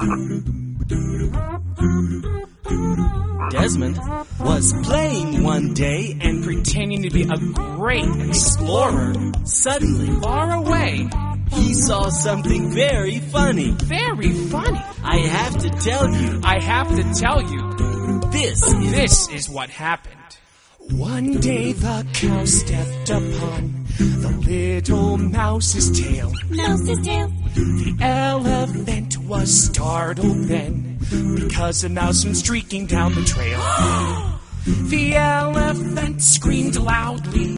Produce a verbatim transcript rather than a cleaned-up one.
Desmond was playing one day and pretending to be a great explorer. Suddenly, Far away. he saw something very funny. Very funny. I have to tell you, I have to tell you, this is... this is what happened. One day the cow stepped upon the little mouse's tail. Mouse's tail. The elephant was startled then, because a mouse went streaking down the trail. The elephant screamed loudly.